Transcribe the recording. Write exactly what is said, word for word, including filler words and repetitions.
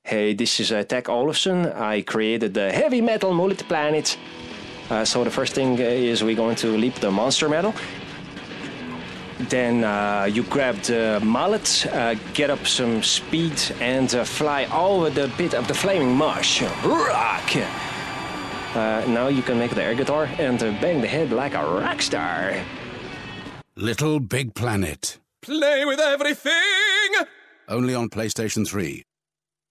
Hey, this is uh, Tech Olofsson. I created the heavy metal multi-planet. Uh, so the first thing is we're going to leap the monster metal. Then uh, you grab the mallet, uh, get up some speed, and uh, fly over the pit of the flaming mush. Rock! Uh, now you can make the air guitar and uh, bang the head like a rock star. Little Big Planet. Play with everything! Only on PlayStation three.